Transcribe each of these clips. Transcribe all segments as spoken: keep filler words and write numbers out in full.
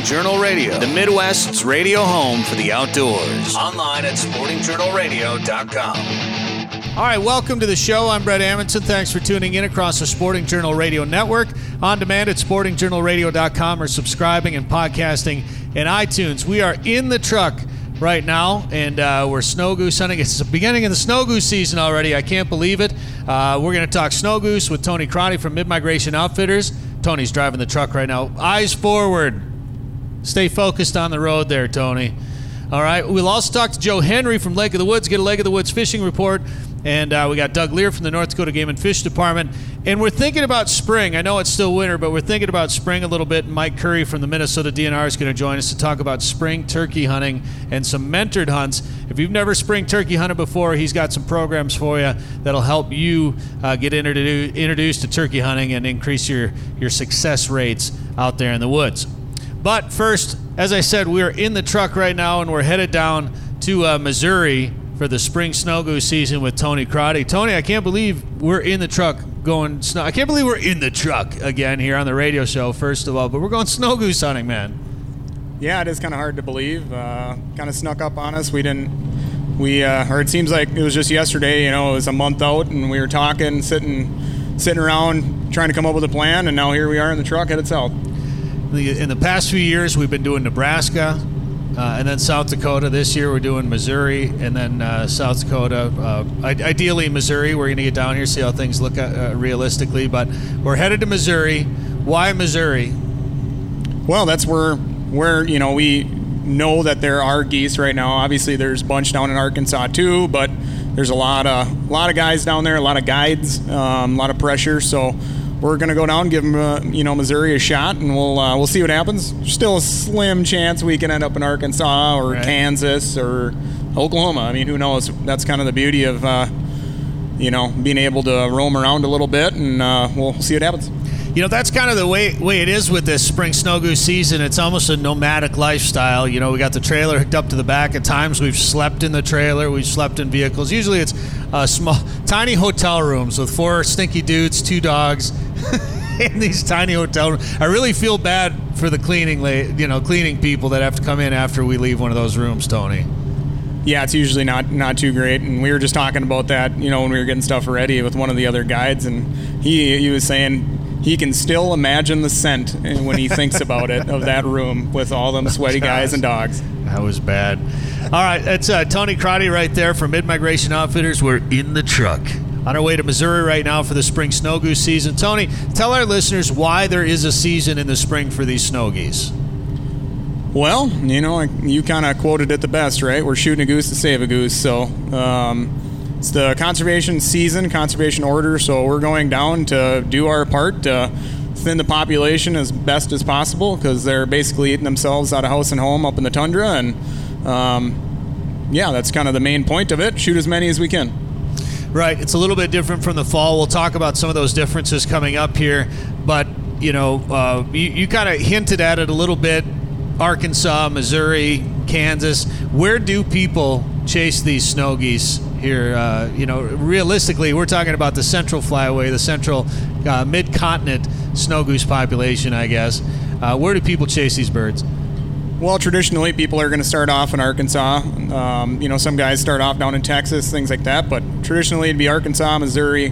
Journal Radio, the Midwest's radio home for the outdoors. Online at sporting journal radio dot com. All right, welcome to the show. I'm Brett Amundson. Thanks for tuning in across the Sporting Journal Radio Network, on demand at sporting journal radio dot com, or subscribing and podcasting in iTunes. We are in the truck right now, and uh, we're snow goose hunting. It's the beginning of the snow goose season already. I can't believe it. Uh, we're going to talk snow goose with Tony Crotty from Mid-Migration Outfitters. Tony's driving the truck right now. Eyes forward. Stay focused on the road there, Tony. All right. We'll also talk to Joe Henry from Lake of the Woods, get a Lake of the Woods fishing report. And uh, we got Doug Lear from the North Dakota Game and Fish Department. And we're thinking about spring. I know it's still winter, but we're thinking about spring a little bit. Mike Curry from the Minnesota D N R is going to join us to talk about spring turkey hunting and some mentored hunts. If you've never spring turkey hunted before, he's got some programs for you that'll help you uh, get introdu- introduced to turkey hunting and increase your, your success rates out there in the woods. But first, as I said, we're in the truck right now, and we're headed down to uh, Missouri for the spring snow goose season with Tony Crotty. Tony, I can't believe we're in the truck going snow. I can't believe we're in the truck again here on the radio show, first of all, but we're going snow goose hunting, man. Yeah, it is kind of hard to believe. Uh, kind of snuck up on us. We didn't, we, uh, or it seems like it was just yesterday, you know, it was a month out, and we were talking, sitting, sitting around, trying to come up with a plan, and now here we are in the truck headed south. In the past few years, we've been doing Nebraska, Uh, and then South Dakota. This year we're doing Missouri, and then uh, South Dakota. Uh, ideally Missouri. We're going to get down here, see how things look uh, realistically. But we're headed to Missouri. Why Missouri? Well, that's where, where you know, we know that there are geese right now. Obviously, there's a bunch down in Arkansas too, but there's a lot of, lot of guys down there, a lot of guides, um, a lot of pressure. So we're going to go down, give them, uh, you know, Missouri a shot, and we'll uh, we'll see what happens. Still a slim chance we can end up in Arkansas or right. Kansas or Oklahoma. I mean, who knows? That's kind of the beauty of, uh, you know, being able to roam around a little bit, and uh, we'll see what happens. You know, that's kind of the way way it is with this spring snow goose season. It's almost a nomadic lifestyle. You know, we got the trailer hooked up to the back. At times we've slept in the trailer. We've slept in vehicles. Usually it's uh, small, tiny hotel rooms with four stinky dudes, two dogs, in these tiny hotel rooms. I really feel bad for the cleaning, you know, cleaning people that have to come in after we leave one of those rooms, Tony. Yeah, it's usually not, not too great, and we were just talking about that, you know, when we were getting stuff ready with one of the other guides, and he he was saying he can still imagine the scent when he thinks about it of that room with all them sweaty guys and dogs. That was bad. All right, that's uh, Tony Crotty right there from Mid-Migration Outfitters. We're in the truck on our way to Missouri right now for the spring snow goose season. Tony, tell our listeners why there is a season in the spring for these snow geese. Well, you know, you kind of quoted it the best, right? We're shooting a goose to save a goose, so um, it's the conservation season, conservation order, so we're going down to do our part to thin the population as best as possible, because they're basically eating themselves out of house and home up in the tundra, and um, yeah, that's kind of the main point of it. Shoot as many as we can. Right. It's a little bit different from the fall. We'll talk about some of those differences coming up here, but, you know, uh, you, you kind of hinted at it a little bit. Arkansas, Missouri, Kansas. Where do people chase these snow geese here? Uh, you know, realistically, we're talking about the central flyway, the central uh, mid-continent snow goose population, I guess. Uh, where do people chase these birds? Well, traditionally, people are going to start off in Arkansas. Um, you know, some guys start off down in Texas, things like that. But traditionally, it'd be Arkansas, Missouri,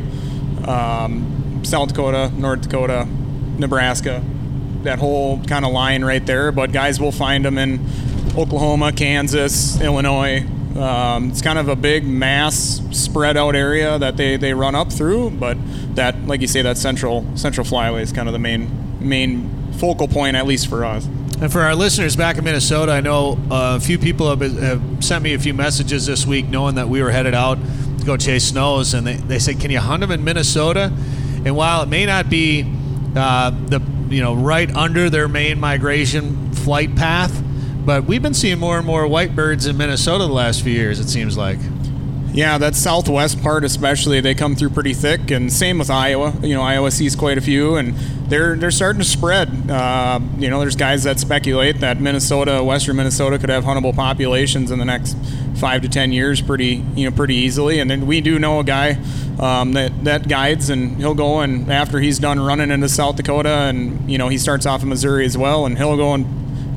um, South Dakota, North Dakota, Nebraska. That whole kind of line right there, but guys will find them in Oklahoma, Kansas, Illinois. Um, it's kind of a big mass spread out area that they, they run up through, but that, like you say, that central central flyway is kind of the main main focal point, at least for us. And for our listeners back in Minnesota, I know uh, a few people have, been, have sent me a few messages this week knowing that we were headed out to go chase snows, and they, they said, can you hunt them in Minnesota? And while it may not be uh, the you know, right under their main migration flight path, but we've been seeing more and more white birds in Minnesota the last few years, it seems like. Yeah, that southwest part especially, they come through pretty thick, and same with Iowa. You know, Iowa sees quite a few, and they're they're starting to spread. Uh, you know, there's guys that speculate that Minnesota, western Minnesota, could have huntable populations in the next five to ten years, pretty you know pretty easily. And then we do know a guy um, that that guides, and he'll go, and after he's done running into South Dakota, and you know he starts off in Missouri as well, and he'll go and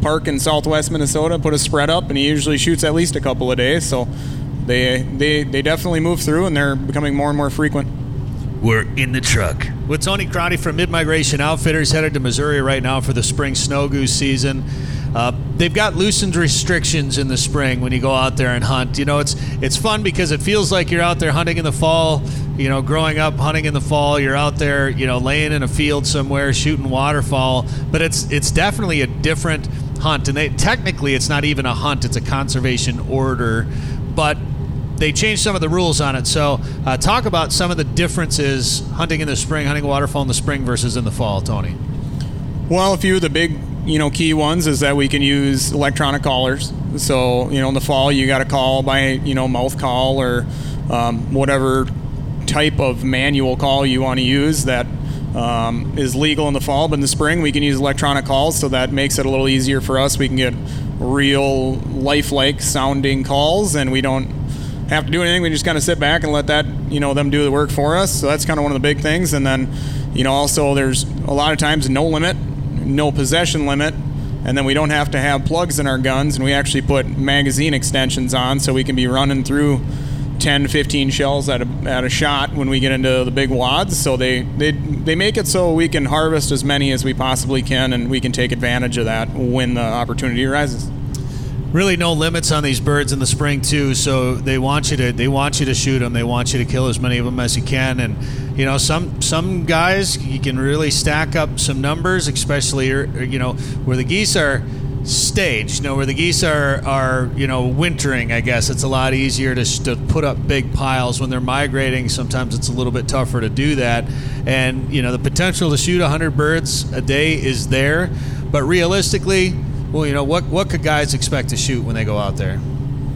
park in southwest Minnesota, put a spread up, and he usually shoots at least a couple a day. So they they they definitely move through, and they're becoming more and more frequent. We're in the truck with Tony Crotty from Mid-Migration Outfitters, headed to Missouri right now for the spring snow goose season. Uh, they've got loosened restrictions in the spring when you go out there and hunt. You know, it's it's fun because it feels like you're out there hunting in the fall. You know, growing up hunting in the fall, you're out there, you know, laying in a field somewhere shooting waterfowl. But it's it's definitely a different hunt, and they, technically it's not even a hunt; it's a conservation order. But they changed some of the rules on it. So uh, talk about some of the differences hunting in the spring, hunting waterfowl in the spring versus in the fall, Tony. Well, a few of the big, you know, key ones is that we can use electronic callers. So, you know, in the fall, you got to call by, you know, mouth call or um, whatever type of manual call you want to use that um, is legal in the fall. But in the spring, we can use electronic calls, so that makes it a little easier for us. We can get real lifelike sounding calls, and we don't have to do anything. We just kind of sit back and let that, you know, them do the work for us. So that's kind of one of the big things. And then, you know, also there's a lot of times no limit, no possession limit, and then we don't have to have plugs in our guns, and we actually put magazine extensions on so we can be running through ten to fifteen shells at a, at a shot when we get into the big wads. So they, they they make it so we can harvest as many as we possibly can, and we can take advantage of that when the opportunity arises. Really no limits on these birds in the spring too, so they want you to they want you to shoot them. They want you to kill as many of them as you can. And you know, some some guys, you can really stack up some numbers, especially, you know, where the geese are staged, you know, where the geese are are you know wintering. I guess it's a lot easier to, to put up big piles. When they're migrating, sometimes it's a little bit tougher to do that. And you know, the potential to shoot one hundred birds a day is there, but realistically, well, you know, what what could guys expect to shoot when they go out there?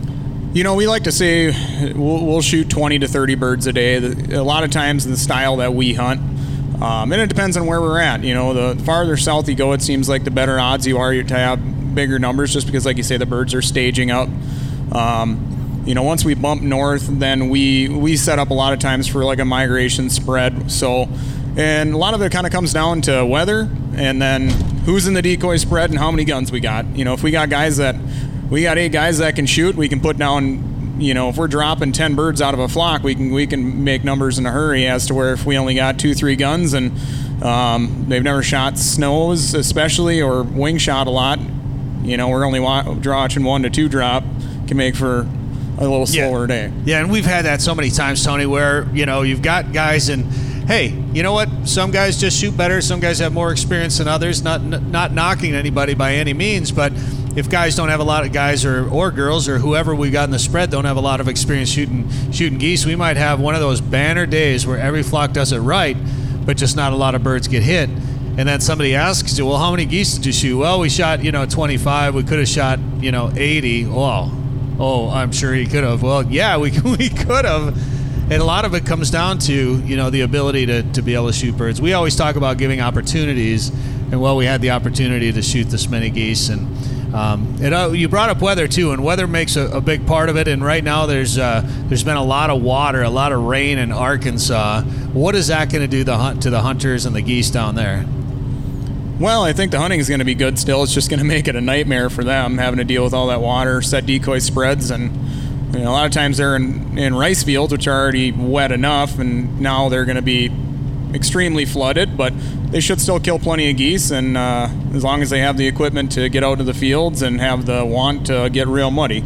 You know, we like to say we'll, we'll shoot twenty to thirty birds a day. A lot of times the style that we hunt, um, and it depends on where we're at. You know, the farther south you go, it seems like the better odds you are to have bigger numbers, just because, like you say, the birds are staging up. Um, you know, once we bump north, then we we set up a lot of times for like a migration spread. So, and a lot of it kind of comes down to weather, and then who's in the decoy spread and how many guns we got. You know, if we got guys that we got eight guys that can shoot, we can put down, you know, if we're dropping ten birds out of a flock, we can we can make numbers in a hurry. As to where if we only got two, three guns and um, they've never shot snows, especially, or wing shot a lot, you know, we're only wa- watching one to two drop, can make for a little slower yeah. day. Yeah, and we've had that so many times, Tony, where, you know, you've got guys and, hey, you know what? Some guys just shoot better. Some guys have more experience than others. Not not knocking anybody by any means, but if guys don't have a lot of guys or, or girls or whoever we got in the spread don't have a lot of experience shooting shooting geese, we might have one of those banner days where every flock does it right, but just not a lot of birds get hit. And then somebody asks you, well, how many geese did you shoot? Well, we shot, you know, twenty-five. We could have shot, you know, eighty. Well, oh, I'm sure he could have. Well, yeah, we we could have. And a lot of it comes down to, you know, the ability to, to be able to shoot birds. We always talk about giving opportunities, and well, we had the opportunity to shoot this many geese. And um, it, uh, you brought up weather too, and weather makes a, a big part of it. And right now, there's uh, there's been a lot of water, a lot of rain in Arkansas. What is that going to do the hunt to the hunters and the geese down there? Well, I think the hunting is going to be good still. It's just going to make it a nightmare for them, having to deal with all that water, set decoy spreads, and you know, a lot of times they're in, in rice fields, which are already wet enough, and now they're going to be extremely flooded, but they should still kill plenty of geese, and uh, as long as they have the equipment to get out to the fields and have the want to get real muddy.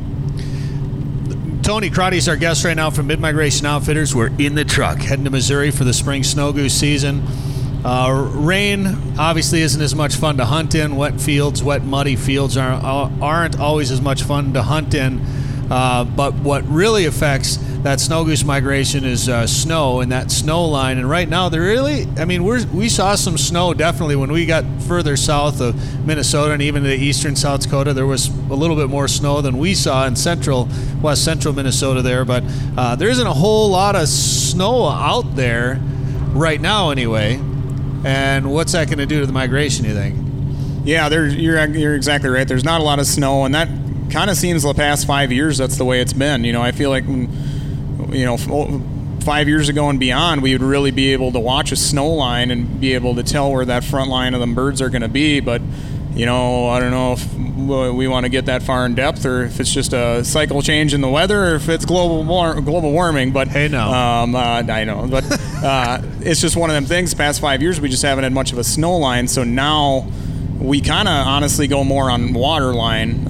Tony Crotty is our guest right now from Mid-Migration Outfitters. We're in the truck heading to Missouri for the spring snow goose season. Uh, rain obviously isn't as much fun to hunt in. Wet fields, wet muddy fields aren't, aren't always as much fun to hunt in. Uh, but what really affects that snow goose migration is uh, snow and that snow line. And right now, they're really, I mean, we're, we saw some snow definitely when we got further south of Minnesota and even to eastern South Dakota. There was a little bit more snow than we saw in central, west central Minnesota there. But uh, there isn't a whole lot of snow out there right now anyway. And what's that going to do to the migration, you think? Yeah, there, you're you're exactly right. There's not a lot of snow, and that kind of seems the past five years that's the way it's been. You know, I feel like, you know, five years ago and beyond, we would really be able to watch a snow line and be able to tell where that front line of them birds are going to be. But you know, I don't know if we want to get that far in depth, or if it's just a cycle change in the weather, or if it's global war- global warming. But hey, no, um, uh, I know, but uh, it's just one of them things. The past five years, we just haven't had much of a snow line, so now we kind of honestly go more on water line.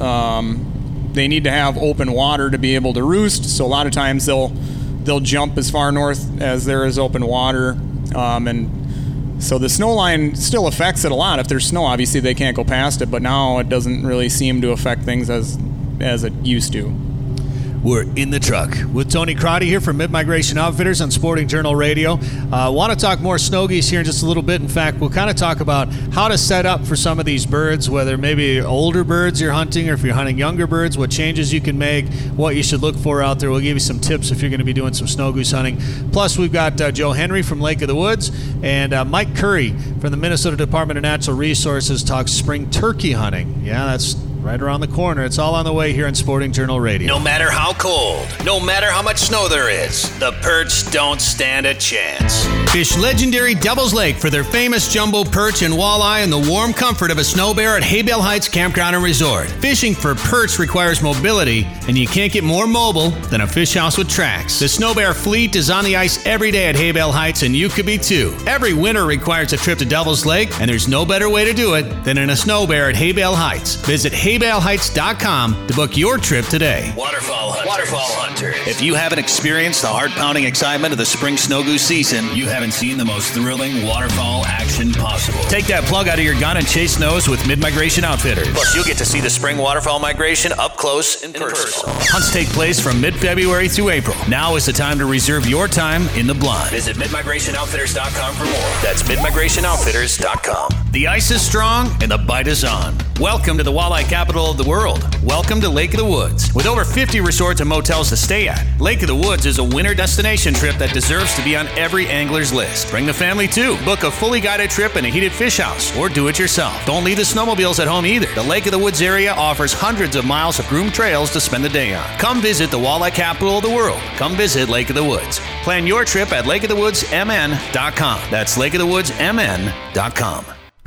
Um, they need to have open water to be able to roost, so a lot of times they'll they'll jump as far north as there is open water, um, and so the snow line still affects it a lot. If there's snow, obviously they can't go past it, but now it doesn't really seem to affect things as as it used to. We're in the truck with Tony Crotty here from Mid-Migration Outfitters on Sporting Journal Radio. I uh, want to talk more snow geese here in just a little bit. In fact, we'll kind of talk about how to set up for some of these birds, whether maybe older birds you're hunting or if you're hunting younger birds, what changes you can make, what you should look for out there. We'll give you some tips if you're going to be doing some snow goose hunting. Plus, we've got uh, Joe Henry from Lake of the Woods and uh, Mike Curry from the Minnesota Department of Natural Resources talks spring turkey hunting. Yeah, that's right around the corner. It's all on the way here on Sporting Journal Radio. No matter how cold, no matter how much snow there is, the perch don't stand a chance. Fish legendary Devil's Lake for their famous jumbo perch and walleye in the warm comfort of a snow bear at Haybale Heights Campground and Resort. Fishing for perch requires mobility, and you can't get more mobile than a fish house with tracks. The snow bear fleet is on the ice every day at Haybale Heights, and you could be too. Every winter requires a trip to Devil's Lake, and there's no better way to do it than in a snow bear at Haybale Heights. Visit haybale heights dot com to book your trip today. Waterfall Hunters. Waterfall Hunters. If you haven't experienced the heart-pounding excitement of the spring snow goose season, you haven't seen the most thrilling waterfall action possible. Take that plug out of your gun and chase snows with Mid-Migration Outfitters. Plus, you'll get to see the spring waterfall migration up close and personal. Hunts take place from mid-February through April. Now is the time to reserve your time in the blind. Visit mid migration outfitters dot com for more. That's mid migration outfitters dot com. The ice is strong and the bite is on. Welcome to the walleye capital of the world. Welcome to Lake of the Woods. With over fifty resorts and motels to stay at, Lake of the Woods is a winter destination trip that deserves to be on every angler's list. Bring the family too. Book a fully guided trip in a heated fish house or do it yourself. Don't leave the snowmobiles at home either. The Lake of the Woods area offers hundreds of miles of groomed trails to spend the day on. Come visit the walleye capital of the world. Come visit Lake of the Woods. Plan your trip at lake of the woods m n dot com. That's lake of the woods m n dot com.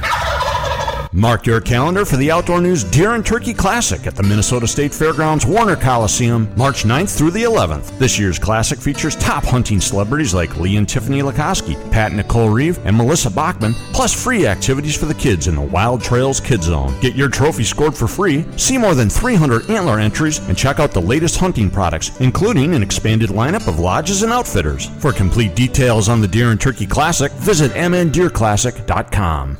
Mark your calendar for the Outdoor News Deer and Turkey Classic at the Minnesota State Fairgrounds Warner Coliseum, March ninth through the eleventh. This year's Classic features top hunting celebrities like Lee and Tiffany Lukoski, Pat Nicole Reeve, and Melissa Bachman, plus free activities for the kids in the Wild Trails Kids Zone. Get your trophy scored for free, see more than three hundred antler entries, and check out the latest hunting products, including an expanded lineup of lodges and outfitters. For complete details on the Deer and Turkey Classic, visit m n deer classic dot com.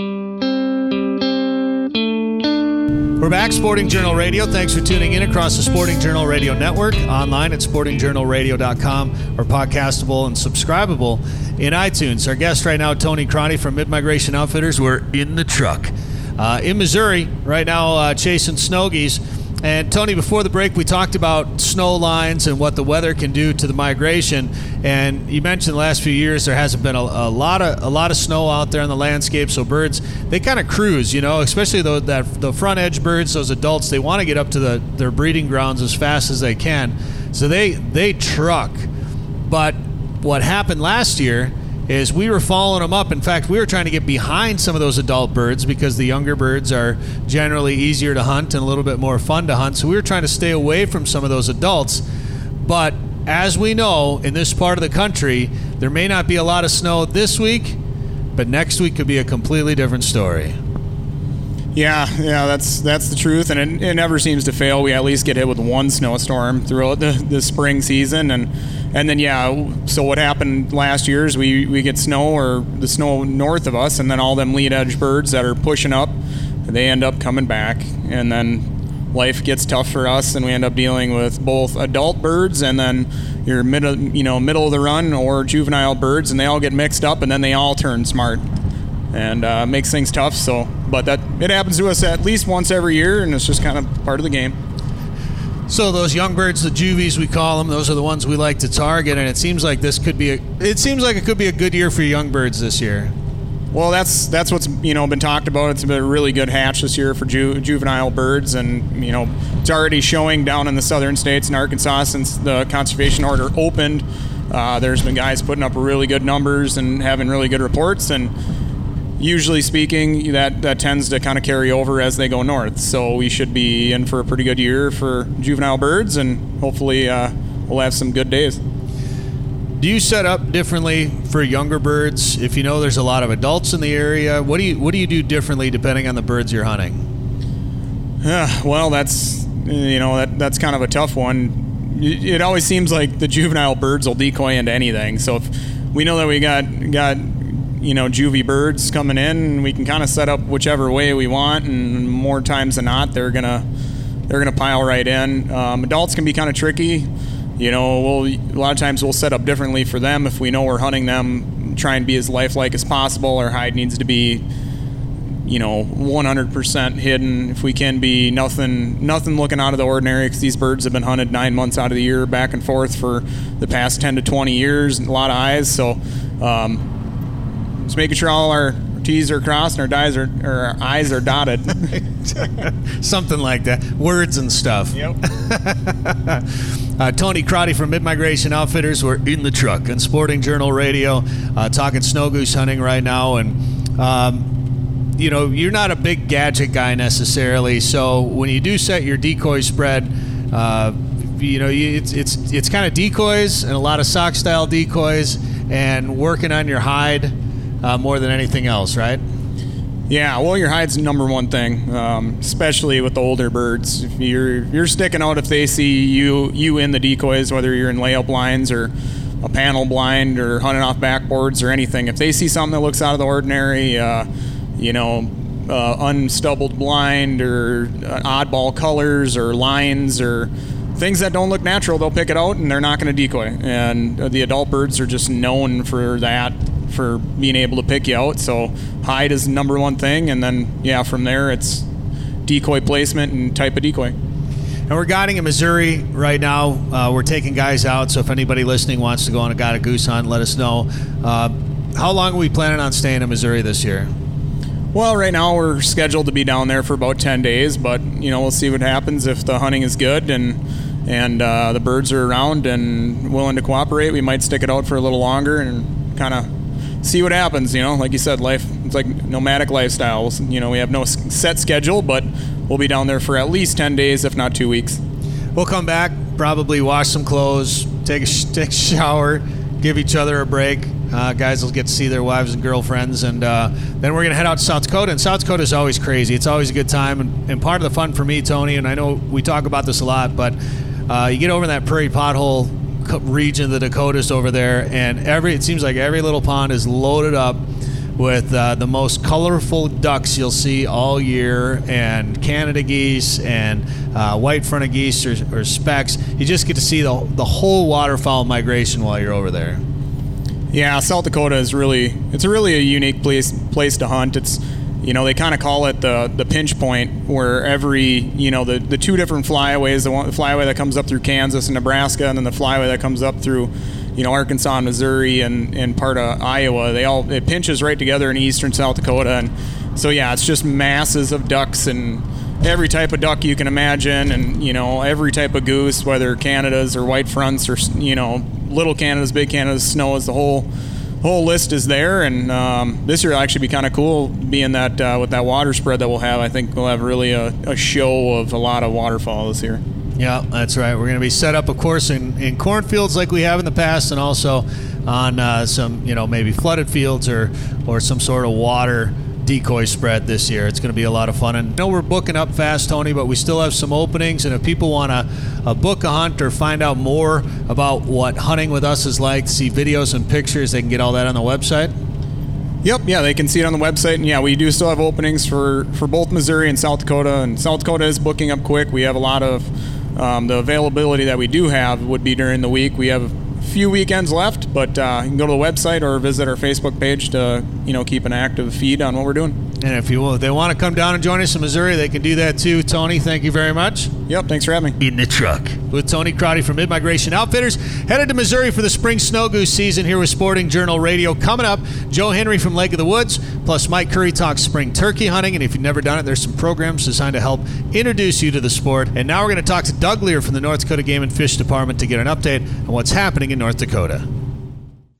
We're back, Sporting Journal Radio. Thanks for tuning in across the Sporting Journal Radio Network, online at sporting journal radio dot com, or podcastable and subscribable in iTunes. Our guest right now, Tony Crotty from Mid-Migration Outfitters. We're in the truck. Uh, in Missouri, right now, uh, chasing snow geese. And Tony, before the break, we talked about snow lines and what the weather can do to the migration. And you mentioned the last few years there hasn't been a, a lot of a lot of snow out there in the landscape, so birds, they kind of cruise, you know, especially the, that, the front edge birds, those adults, they want to get up to the, their breeding grounds as fast as they can. So they they truck. But what happened last year is we were following them up. In fact, we were trying to get behind some of those adult birds because the younger birds are generally easier to hunt and a little bit more fun to hunt. So we were trying to stay away from some of those adults. But as we know, in this part of the country, there may not be a lot of snow this week, but next week could be a completely different story. Yeah, yeah, that's that's the truth, and it, it never seems to fail. We at least get hit with one snowstorm throughout the, the spring season, and and then yeah. So what happened last year is we, we get snow or the snow north of us, and then all them lead edge birds that are pushing up, they end up coming back, and then life gets tough for us, and we end up dealing with both adult birds and then your middle you know middle of the run or juvenile birds, and they all get mixed up, and then they all turn smart. And uh, makes things tough. So, but that it happens to us at least once every year, and it's just kind of part of the game. So those young birds, the juvies we call them, those are the ones we like to target. And it seems like this could be a. It seems like it could be a good year for young birds this year. Well, that's that's what's you know been talked about. It's been a really good hatch this year for ju- juvenile birds, and you know it's already showing down in the southern states in Arkansas since the conservation order opened. Uh, there's been guys putting up really good numbers and having really good reports, and usually speaking, that, that tends to kind of carry over as they go north. So we should be in for a pretty good year for juvenile birds, and hopefully uh, we'll have some good days. Do you set up differently for younger birds? If you know there's a lot of adults in the area, what do you what do you do differently depending on the birds you're hunting? Yeah, well, that's you know that that's kind of a tough one. It always seems like the juvenile birds will decoy into anything. So if we know that we got got you know juvie birds coming in, we can kind of set up whichever way we want, and more times than not, they're gonna they're gonna pile right in. Um, adults can be kind of tricky. You know, we'll, a lot of times we'll set up differently for them if we know we're hunting them, try and be as lifelike as possible. Our hide needs to be, you know, one hundred percent hidden. If we can be nothing nothing looking out of the ordinary, because these birds have been hunted nine months out of the year back and forth for the past ten to twenty years, and a lot of eyes. So um, just making sure all our T's are crossed and our, dies are, or our I's are dotted. Something like that. Words and stuff. Yep. Uh, Tony Crotty from Mid-Migration Outfitters. We're in the truck on Sporting Journal Radio, uh, talking snow goose hunting right now. And, um, you know, you're not a big gadget guy necessarily. So when you do set your decoy spread, uh, you know, you, it's it's it's kind of decoys and a lot of sock-style decoys and working on your hide uh, more than anything else, right? Yeah, well, your hide's the number one thing, um, especially with the older birds. If you're you're sticking out if they see you you in the decoys, whether you're in layout blinds or a panel blind or hunting off backboards or anything. If they see something that looks out of the ordinary, uh, you know, uh, unstubbled blind or uh, oddball colors or lines or things that don't look natural, they'll pick it out and they're not going to decoy. And uh, the adult birds are just known for that, for being able to pick you out. So hide is the number one thing, and then yeah, from there it's decoy placement and type of decoy. And we're guiding in Missouri right now. Uh, we're taking guys out, so if anybody listening wants to go on a guided goose hunt, let us know. Uh, how long are we planning on staying in Missouri this year? Well, right now we're scheduled to be down there for about ten days, but you know, we'll see what happens. If the hunting is good and and uh, the birds are around and willing to cooperate, we might stick it out for a little longer and kind of see what happens. You know, like you said, life, it's like nomadic lifestyle. You know, we have no set schedule, but we'll be down there for at least ten days, if not two weeks. We'll come back, probably wash some clothes, take a, sh- take a shower, give each other a break. Uh, guys will get to see their wives and girlfriends, and uh, then we're going to head out to South Dakota. And South Dakota is always crazy. It's always a good time, and, and part of the fun for me, Tony, and I know we talk about this a lot, but uh, you get over in that prairie pothole region of the Dakotas over there, and every it seems like every little pond is loaded up with uh, the most colorful ducks you'll see all year, and Canada geese and uh, white-fronted geese or, or specks. You just get to see the the whole waterfowl migration while you're over there. Yeah, South Dakota is really, it's a really a unique place place to hunt. It's, you know, they kind of call it the the pinch point, where every, you know, the, the two different flyways, the one the flyway that comes up through Kansas and Nebraska, and then the flyway that comes up through, you know, Arkansas and Missouri and, and part of Iowa, they all, it pinches right together in eastern South Dakota. And so, yeah, it's just masses of ducks and every type of duck you can imagine, and, you know, every type of goose, whether Canadas or white fronts or, you know, little Canadas, big Canadas, Snows, the whole whole list is there. And um, this year will actually be kind of cool, being that uh, with that water spread that we'll have. I think we'll have really a, a show of a lot of waterfowl this year. Yeah, that's right. We're going to be set up, of course, in, in cornfields like we have in the past, and also on uh, some, you know, maybe flooded fields or or some sort of water decoy spread this year. It's going to be a lot of fun. And I know we're booking up fast, Tony, but we still have some openings. And if people want to uh, book a hunt or find out more about what hunting with us is like, see videos and pictures, they can get all that on the website. Yep, yeah, they can see it on the website. And yeah, we do still have openings for, for both Missouri and South Dakota. And South Dakota is booking up quick. We have a lot of um, the availability that we do have would be during the week. We have a few weekends left, but uh, you can go to the website or visit our Facebook page to, you know, keep an active feed on what we're doing. And if you will, if they want to come down and join us in Missouri, they can do that too. Tony, thank you very much. Yep, thanks for having me. In the truck with Tony Crotty from Mid-Migration Outfitters, headed to Missouri for the spring snow goose season here with Sporting Journal Radio. Coming up, Joe Henry from Lake of the Woods, plus Mike Curry talks spring turkey hunting. And if you've never done it, there's some programs designed to help introduce you to the sport. And now we're going to talk to Doug Lear from the North Dakota Game and Fish Department to get an update on what's happening in North Dakota.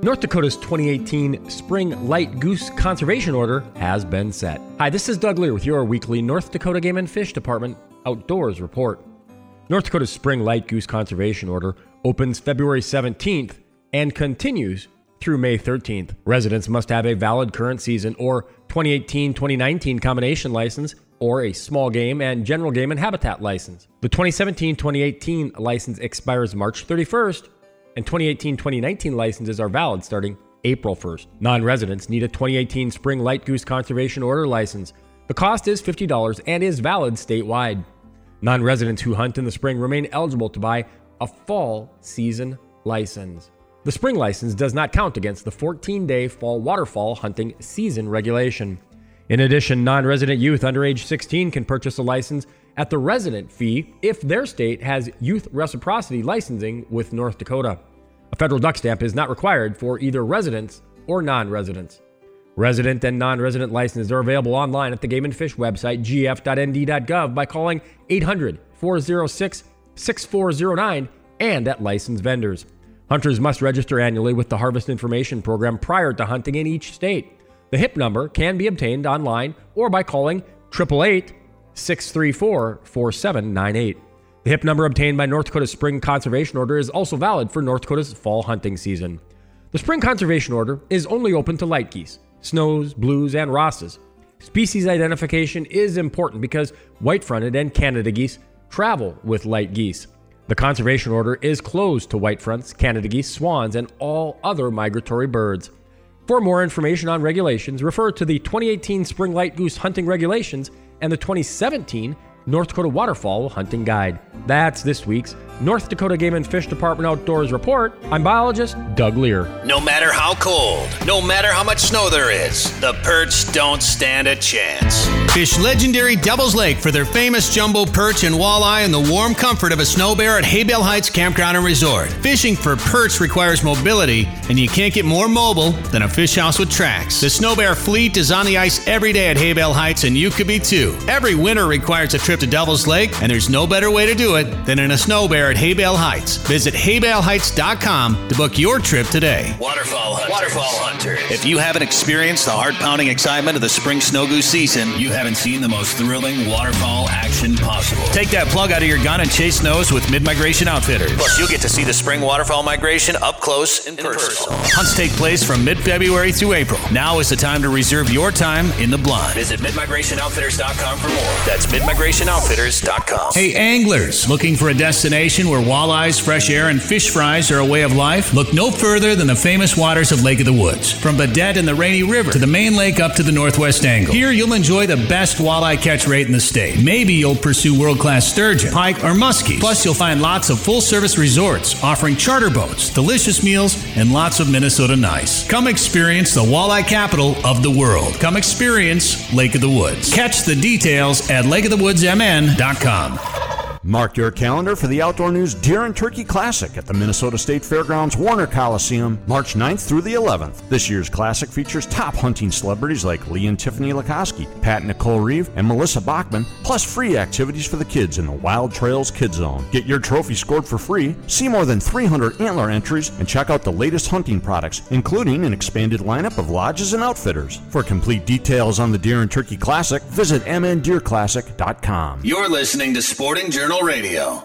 North Dakota's twenty eighteen Spring Light Goose Conservation Order has been set. Hi, this is Doug Lear with your weekly North Dakota Game and Fish Department Outdoors Report. North Dakota's Spring Light Goose Conservation Order opens February seventeenth and continues through May thirteenth. Residents must have a valid current season or twenty eighteen twenty nineteen combination license or a small game and general game and habitat license. The twenty seventeen twenty eighteen license expires March thirty-first, and twenty eighteen twenty nineteen licenses are valid starting April first. Non-residents need a twenty eighteen Spring Light Goose Conservation Order license. The cost is fifty dollars and is valid statewide. Non-residents who hunt in the spring remain eligible to buy a fall season license. The spring license does not count against the fourteen-day fall waterfowl hunting season regulation. In addition, non-resident youth under age sixteen can purchase a license at the resident fee if their state has youth reciprocity licensing with North Dakota. A federal duck stamp is not required for either residents or non-residents. Resident and non-resident licenses are available online at the Game and Fish website, g f dot n d dot gov, by calling eight hundred, four oh six, six four oh nine and at licensed vendors. Hunters must register annually with the Harvest Information Program prior to hunting in each state. The H I P number can be obtained online or by calling eight eight eight, six three four, four seven nine eight. The H I P number obtained by North Dakota's Spring Conservation Order is also valid for North Dakota's fall hunting season. The Spring Conservation Order is only open to light geese, snows, blues, and rosses. Species identification is important because white-fronted and Canada geese travel with light geese. The Conservation Order is closed to white fronts, Canada geese, swans, and all other migratory birds. For more information on regulations, refer to the twenty eighteen Spring Light Goose Hunting Regulations and the twenty seventeen North Dakota Waterfowl Hunting Guide. That's this week's North Dakota Game and Fish Department Outdoors Report. I'm biologist Doug Lear. No matter how cold, no matter how much snow there is, the perch don't stand a chance. Fish legendary Devil's Lake for their famous jumbo perch and walleye in the warm comfort of a snow bear at Haybale Heights Campground and Resort. Fishing for perch requires mobility, and you can't get more mobile than a fish house with tracks. The snow bear fleet is on the ice every day at Haybale Heights, and you could be too. Every winter requires a trip to Devil's Lake, and there's no better way to do it than in a snow bear at Haybale Heights. Visit haybale heights dot com to book your trip today. Waterfowl Hunters. Waterfowl Hunters. If you haven't experienced the heart-pounding excitement of the spring snow goose season, you haven't seen the most thrilling waterfowl action possible. Take that plug out of your gun and chase snows with Mid-Migration Outfitters. Plus, you'll get to see the spring waterfowl migration up close and personal. Hunts take place from mid-February through April. Now is the time to reserve your time in the blind. Visit mid migration outfitters dot com for more. That's mid migration outfitters dot com. Hey, anglers, looking for a destination where walleyes, fresh air, and fish fries are a way of life? Look no further than the famous waters of Lake of the Woods. From Badette and the Rainy River to the main lake up to the Northwest Angle. Here you'll enjoy the best walleye catch rate in the state. Maybe you'll pursue world-class sturgeon, pike, or muskies. Plus, you'll find lots of full-service resorts offering charter boats, delicious meals, and lots of Minnesota nice. Come experience the walleye capital of the world. Come experience Lake of the Woods. Catch the details at lake of the woods m n dot com. Mark your calendar for the Outdoor News Deer and Turkey Classic at the Minnesota State Fairgrounds Warner Coliseum, March ninth through the eleventh. This year's Classic features top hunting celebrities like Lee and Tiffany Lukoski, Pat Nicole Reeve, and Melissa Bachman, plus free activities for the kids in the Wild Trails Kids Zone. Get your trophy scored for free, see more than three hundred antler entries, and check out the latest hunting products, including an expanded lineup of lodges and outfitters. For complete details on the Deer and Turkey Classic, visit m n deer classic dot com. You're listening to Sporting Journal Radio.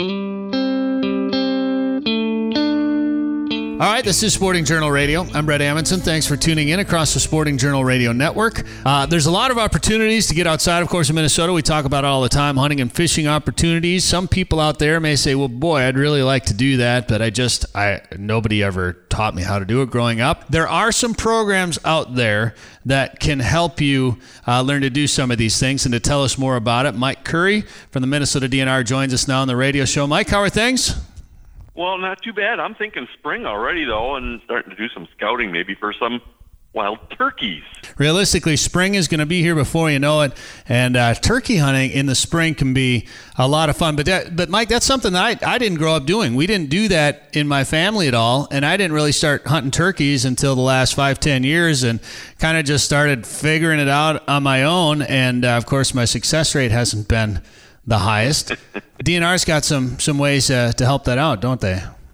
All right, this is Sporting Journal Radio. I'm Brett Amundson. Thanks for tuning in across the Sporting Journal Radio Network. Uh, there's a lot of opportunities to get outside, of course, in Minnesota. We talk about it all the time, hunting and fishing opportunities. Some people out there may say, well, boy, I'd really like to do that, but I just, I nobody ever taught me how to do it growing up. There are some programs out there that can help you uh, learn to do some of these things. And to tell us more about it, Mike Curry from the Minnesota D N R joins us now on the radio show. Mike, how are things? Well, not too bad. I'm thinking spring already, though, and starting to do some scouting maybe for some wild turkeys. Realistically, spring is going to be here before you know it, and uh, turkey hunting in the spring can be a lot of fun. But, that, but Mike, that's something that I, I didn't grow up doing. We didn't do that in my family at all, and I didn't really start hunting turkeys until the last five, ten years, and kind of just started figuring it out on my own. And, uh, of course, my success rate hasn't been the highest. D N R's got some some ways uh, to help that out, don't they?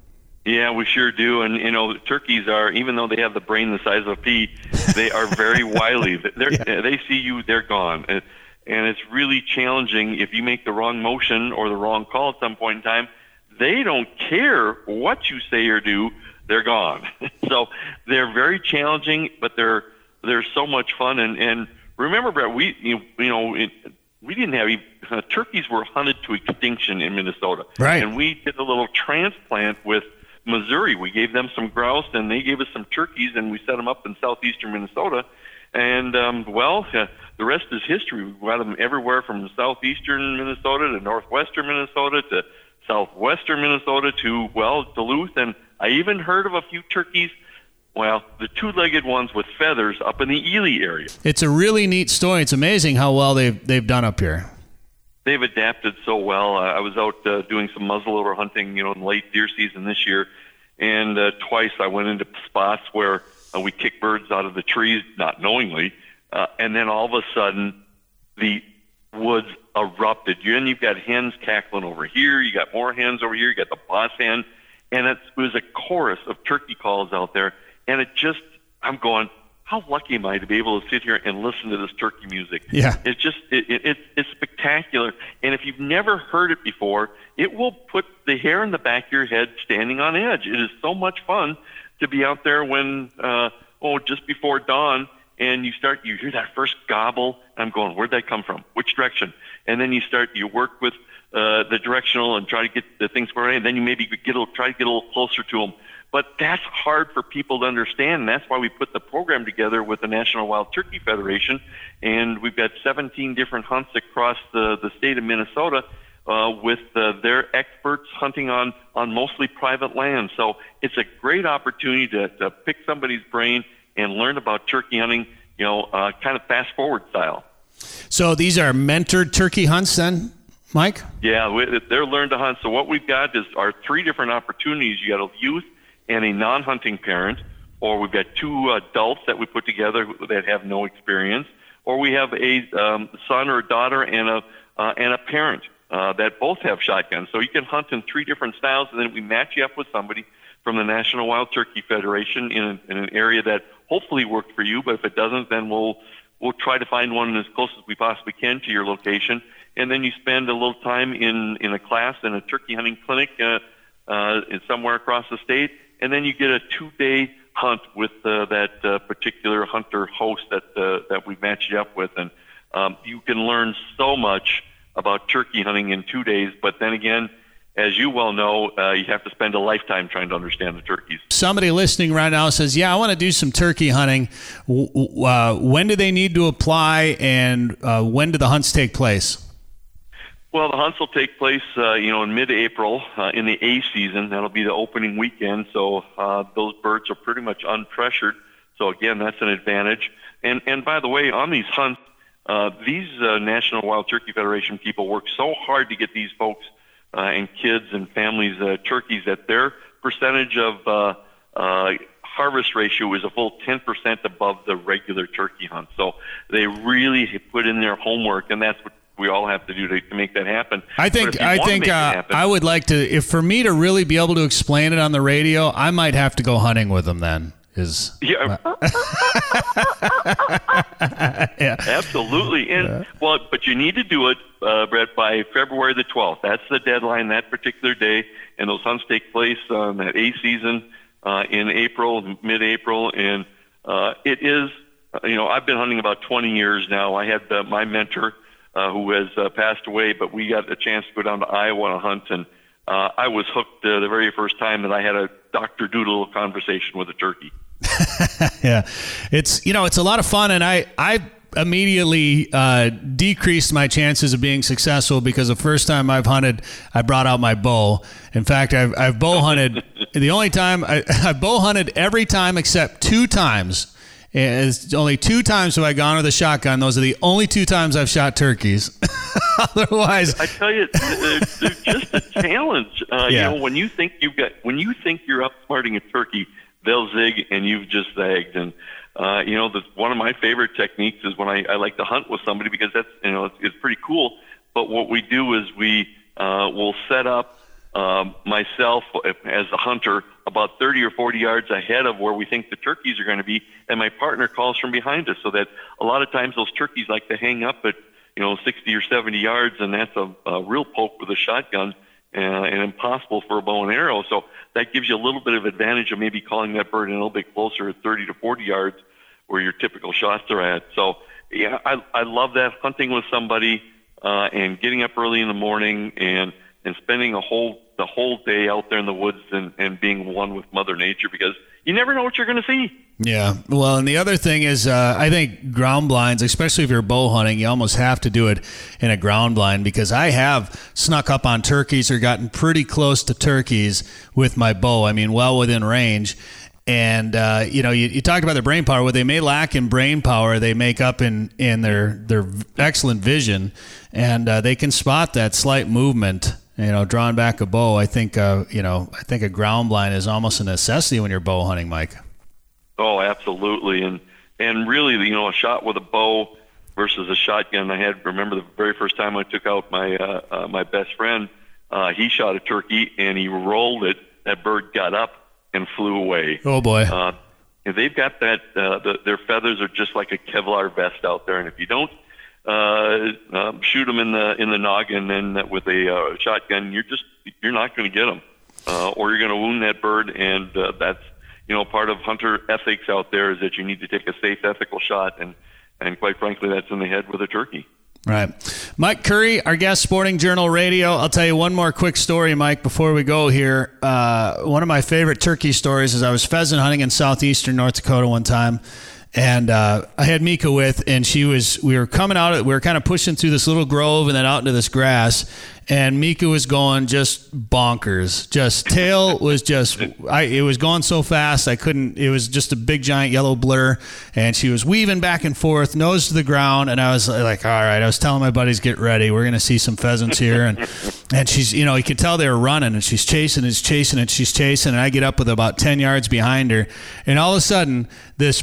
Yeah, we sure do. And, you know, turkeys are, even though they have the brain the size of a pea, they are very wily. They're, yeah. They see you, they're gone. And, and it's really challenging if you make the wrong motion or the wrong call at some point in time. They don't care what you say or do. They're gone. So they're very challenging, but they're they're so much fun. And, and remember, Brett, we you, you know it, we didn't have uh, turkeys were hunted to extinction in Minnesota, right? And we did a little transplant with Missouri. We gave them some grouse, and they gave us some turkeys, and we set them up in southeastern Minnesota. And um, well, uh, the rest is history. We got them everywhere from southeastern Minnesota to northwestern Minnesota to southwestern Minnesota to well Duluth, and I even heard of a few turkeys, well, the two-legged ones with feathers up in the Ely area. It's a really neat story. It's amazing how well they've they've done up here. They've adapted so well. Uh, I was out uh, doing some muzzleloader hunting, you know, in late deer season this year, and uh, twice I went into spots where uh, we kicked birds out of the trees, not knowingly, uh, and then all of a sudden the woods erupted. And you've got hens cackling over here, you got more hens over here, you got the boss hen, and it was a chorus of turkey calls out there. And it just, I'm going, how lucky am I to be able to sit here and listen to this turkey music? Yeah. It's just, it, it, it, it's spectacular. And if you've never heard it before, it will put the hair in the back of your head standing on edge. It is so much fun to be out there when, uh, oh, just before dawn, and you start, you hear that first gobble. I'm going, where'd that come from? Which direction? And then you start, you work with uh, the directional and try to get the things right, and then you maybe get a little, try to get a little closer to them. But that's hard for people to understand, and that's why we put the program together with the National Wild Turkey Federation, and we've got seventeen different hunts across the, the state of Minnesota uh, with uh, their experts hunting on, on mostly private land. So it's a great opportunity to, to pick somebody's brain and learn about turkey hunting, you know, uh, kind of fast-forward style. So these are mentored turkey hunts then, Mike? Yeah, we, they're learn to hunt. So what we've got is our three different opportunities. You got a youth and a non-hunting parent, or we've got two adults that we put together that have no experience, or we have a um, son or a daughter and a uh, and a parent uh, that both have shotguns. So you can hunt in three different styles, and then we match you up with somebody from the National Wild Turkey Federation in, a, in an area that hopefully worked for you, but if it doesn't, then we'll we'll try to find one as close as we possibly can to your location. And then you spend a little time in, in a class in a turkey hunting clinic uh, uh, in somewhere across the state, and then you get a two-day hunt with uh, that uh, particular hunter host that uh, that we matched you up with. And um, you can learn so much about turkey hunting in two days, but then again, as you well know, uh, you have to spend a lifetime trying to understand the turkeys. Somebody listening right now says, yeah, I want to do some turkey hunting. Uh, when do they need to apply, and uh, when do the hunts take place? Well, the hunts will take place, uh, you know, in mid-April uh, in the A season. That'll be the opening weekend, so uh, those birds are pretty much unpressured. So, again, that's an advantage. And, and by the way, on these hunts, uh, these uh, National Wild Turkey Federation people work so hard to get these folks Uh, and kids and families uh, turkeys that their percentage of uh, uh, harvest ratio is a full ten percent above the regular turkey hunt. So they really put in their homework, and that's what we all have to do to, to make that happen. I think I think uh, happen, I would like to, if for me to really be able to explain it on the radio, I might have to go hunting with them then. Is yeah, yeah. Absolutely. And yeah. well, but you need to do it, uh, Brett, by February the twelfth. That's the deadline that particular day, and those hunts take place on that A season uh, in April, mid-April, and uh, it is. You know, I've been hunting about twenty years now. I had uh, my mentor uh, who has uh, passed away, but we got a chance to go down to Iowa on a hunt, and uh, I was hooked uh, the very first time that I had a Doctor Doodle conversation with a turkey. Yeah, it's you know it's a lot of fun, and I I immediately uh, decreased my chances of being successful because the first time I've hunted, I brought out my bow. In fact, I've I've bow hunted the only time I, I've bow hunted every time except two times. It's only two times have I gone with a shotgun. Those are the only two times I've shot turkeys. Otherwise, I tell you, they're, they're just a challenge. Uh, yeah. You know, when you think you've got, when you think you're outsmarting a turkey, they'll zig and you've just zagged. And uh, you know, the, one of my favorite techniques is when I, I like to hunt with somebody because that's you know it's, it's pretty cool. But what we do is we uh, will set up um, myself as a hunter about thirty or forty yards ahead of where we think the turkeys are going to be, and my partner calls from behind us. So that a lot of times those turkeys like to hang up at, you know, sixty or seventy yards, and that's a, a real poke with a shotgun uh, and impossible for a bow and arrow. So that gives you a little bit of advantage of maybe calling that bird in a little bit closer at thirty to forty yards where your typical shots are at. So, yeah, I, I love that, hunting with somebody uh, and getting up early in the morning and, and spending a whole the whole day out there in the woods and, and being one with Mother Nature, because you never know what you're going to see. Yeah. Well, and the other thing is, uh, I think ground blinds, especially if you're bow hunting, you almost have to do it in a ground blind, because I have snuck up on turkeys or gotten pretty close to turkeys with my bow. I mean, well within range. And, uh, you know, you, you talked about their brain power. What they may lack in brain power, they make up in, in their, their excellent vision. And uh, they can spot that slight movement, you know, drawing back a bow. I think, uh, you know, I think a ground blind is almost a necessity when you're bow hunting, Mike. Oh, absolutely. And and really, you know, a shot with a bow versus a shotgun. I had, remember the very first time I took out my uh, uh, my best friend, uh, he shot a turkey and he rolled it. That bird got up and flew away. Oh, boy. Uh, and they've got that, uh, the, their feathers are just like a Kevlar vest out there. And if you don't uh, um, shoot them in the in the noggin and with a uh, shotgun, you're just, you're not going to get them. Uh, or you're going to wound that bird, and uh, that's, you know, part of hunter ethics out there is that you need to take a safe, ethical shot, and, and quite frankly, that's in the head with a turkey. Right. Mike Curry, our guest, Sporting Journal Radio. I'll tell you one more quick story, Mike, before we go here. Uh, one of my favorite turkey stories is I was pheasant hunting in southeastern North Dakota one time, and uh, I had Mika with, and she was, we were coming out, we were kind of pushing through this little grove and then out into this grass, and Mika was going just bonkers. Just tail was just, I, it was going so fast I couldn't, it was just a big giant yellow blur, and she was weaving back and forth, nose to the ground, and I was like, all right, I was telling my buddies, get ready, we're going to see some pheasants here, and and she's, you know, you could tell they were running, and she's chasing and chasing and she's chasing, and I get up with about ten yards behind her, and all of a sudden, this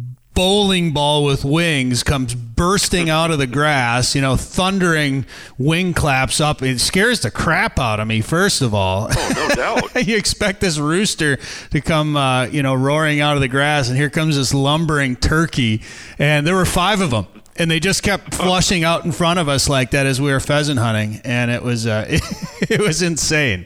bowling ball with wings comes bursting out of the grass, you know, thundering wing claps up. It scares the crap out of me, first of all. Oh, no doubt. You expect this rooster to come, uh, you know, roaring out of the grass, and here comes this lumbering turkey, and there were five of them. And they just kept flushing out in front of us like that as we were pheasant hunting, and it was uh, it, it was insane.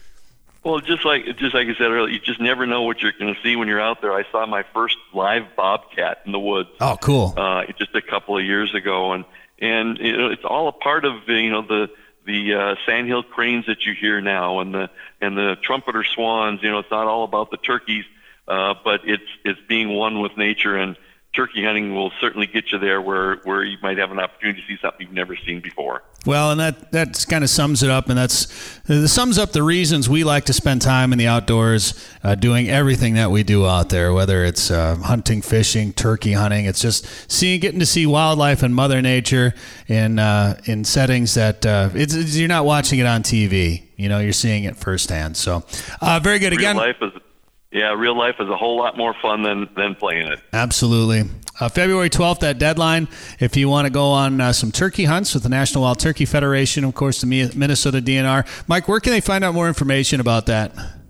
Well, just like just like I said earlier, you just never know what you're going to see when you're out there. I saw my first live bobcat in the woods. Oh, cool! Uh, just a couple of years ago, and and you know, it's all a part of you know the the uh, sandhill cranes that you hear now, and the and the trumpeter swans. You know, it's not all about the turkeys, uh, but it's it's being one with nature, and turkey hunting will certainly get you there where, where you might have an opportunity to see something you've never seen before. Well, and that, that kind of sums it up, and that's uh, sums up the reasons we like to spend time in the outdoors uh, doing everything that we do out there, whether it's uh, hunting, fishing, turkey hunting. It's just seeing, getting to see wildlife and Mother Nature in uh, in settings that uh, it's, it's, you're not watching it on T V. You know, you're seeing it firsthand. So, uh, very good. Again, real life is Yeah, real life is a whole lot more fun than, than playing it. Absolutely. Uh, February twelfth, that deadline. If you want to go on uh, some turkey hunts with the National Wild Turkey Federation, of course, the Minnesota D N R. Mike, where can they find out more information about that?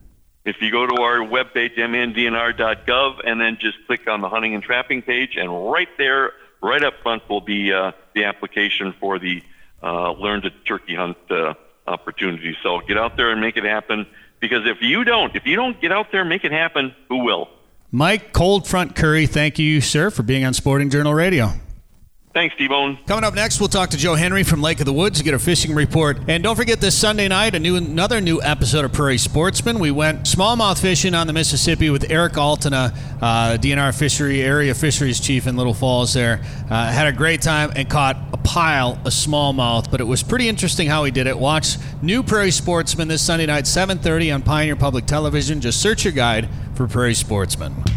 If you go to our webpage, m n d n r dot gov, and then just click on the hunting and trapping page, and right there, right up front, will be uh, the application for the uh, Learn to Turkey Hunt uh, opportunity. So get out there and make it happen. Because if you don't, if you don't get out there and make it happen, who will? Mike Cold Front Curry, thank you, sir, for being on Sporting Journal Radio. Thanks, T-Bone. Coming up next, we'll talk to Joe Henry from Lake of the Woods to get a fishing report. And don't forget this Sunday night, a new another new episode of Prairie Sportsman. We went smallmouth fishing on the Mississippi with Eric Altena, uh, D N R fishery area fisheries chief in Little Falls there. Uh, had a great time and caught a pile of smallmouth, but it was pretty interesting how he did it. Watch New Prairie Sportsman this Sunday night, seven thirty on Pioneer Public Television. Just search your guide for Prairie Sportsman.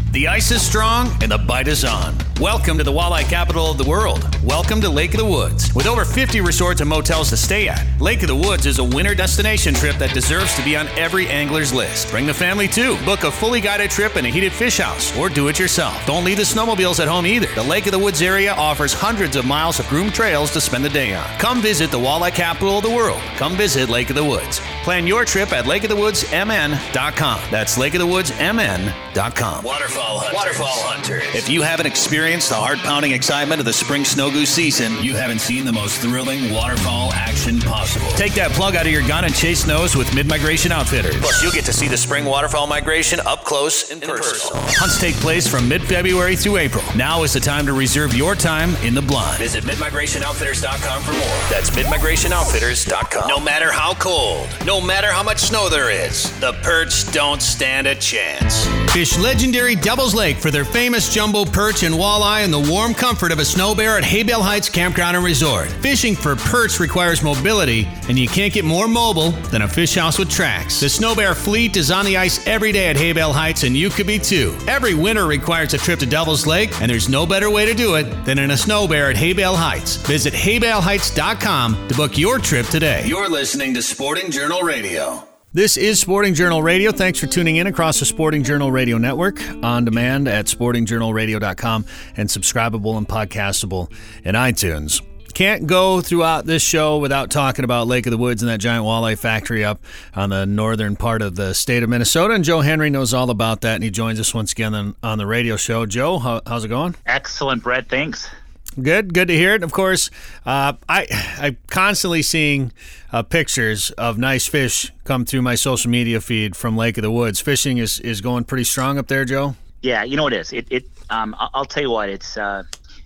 The ice is strong and the bite is on. Welcome to the walleye capital of the world. Welcome to Lake of the Woods. With over fifty resorts and motels to stay at, Lake of the Woods is a winter destination trip that deserves to be on every angler's list. Bring the family too. Book a fully guided trip in a heated fish house or do it yourself. Don't leave the snowmobiles at home either. The Lake of the Woods area offers hundreds of miles of groomed trails to spend the day on. Come visit the walleye capital of the world. Come visit Lake of the Woods. Plan your trip at lake of the woods m n dot com. That's lake of the woods m n dot com. Waterfall Hunters. Waterfall Hunters. If you haven't experienced the heart-pounding excitement of the spring snow goose season, You haven't seen the most thrilling waterfall action possible. take that plug out of your gun and chase snows with Mid-Migration Outfitters. Plus, you'll get to see the spring waterfall migration up close and personal. Hunts take place from mid-February through April. Now is the time to reserve your time in the blind. Visit mid migration outfitters dot com for more. That's mid migration outfitters dot com. No matter how cold, no matter how much snow there is, the perch don't stand a chance. Fish legendary Devil's Lake for their famous jumbo perch and walleye in the warm comfort of a snow bear at Haybale Heights Campground and Resort. Fishing for perch requires mobility, and you can't get more mobile than a fish house with tracks. The snow bear fleet is on the ice every day at Haybale Heights, and you could be too. Every winter requires a trip to Devil's Lake, and there's no better way to do it than in a snow bear at Haybale Heights. Visit haybale heights dot com to book your trip today. You're listening to Sporting Journal Radio. This is Sporting Journal Radio. Thanks for tuning in across the Sporting Journal Radio Network, on demand at sporting journal radio dot com, and subscribable and podcastable in iTunes. Can't go throughout this show without talking about Lake of the Woods and that giant walleye factory up on the northern part of the state of Minnesota. And Joe Henry knows all about that, and he joins us once again on, on the radio show. Joe, how, how's it going? Excellent, Brett. Thanks. Good, good to hear it. Of course, uh, I I'm constantly seeing uh, pictures of nice fish come through my social media feed from Lake of the Woods. Fishing is, is going pretty strong up there, Joe. Yeah, you know it is. It it. Um, I'll, I'll tell you what. It's uh,